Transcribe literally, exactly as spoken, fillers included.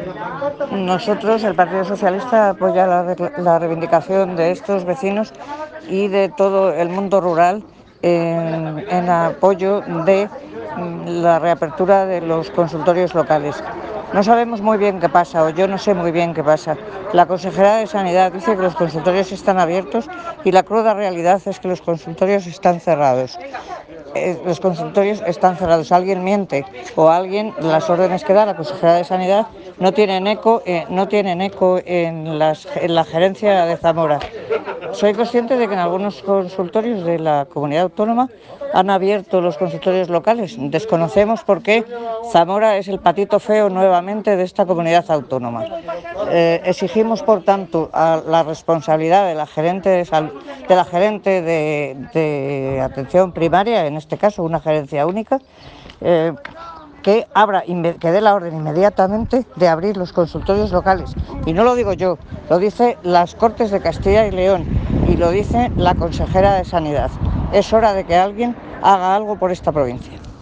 Nosotros, el Partido Socialista, apoya la, la reivindicación de estos vecinos y de todo el mundo rural en, en apoyo de la reapertura de los consultorios locales. No sabemos muy bien qué pasa, o yo no sé muy bien qué pasa. La consejera de Sanidad dice que los consultorios están abiertos y la cruda realidad es que los consultorios están cerrados. Eh, los consultorios están cerrados. Alguien miente o alguien, las órdenes que da la consejera de Sanidad no tienen eco, eh, no tienen eco en, las, en la gerencia de Zamora. Soy consciente de que en algunos consultorios de la comunidad autónoma han abierto los consultorios locales. Desconocemos por qué Zamora es el patito feo nuevamente de esta comunidad autónoma. Eh, exigimos, por tanto, a la responsabilidad de la gerente de, sal, de, la gerente de, de atención primaria, en este caso una gerencia única, eh, que abra, que dé la orden inmediatamente de abrir los consultorios locales. Y no lo digo yo, lo dice las Cortes de Castilla y León y lo dice la consejera de Sanidad. Es hora de que alguien haga algo por esta provincia.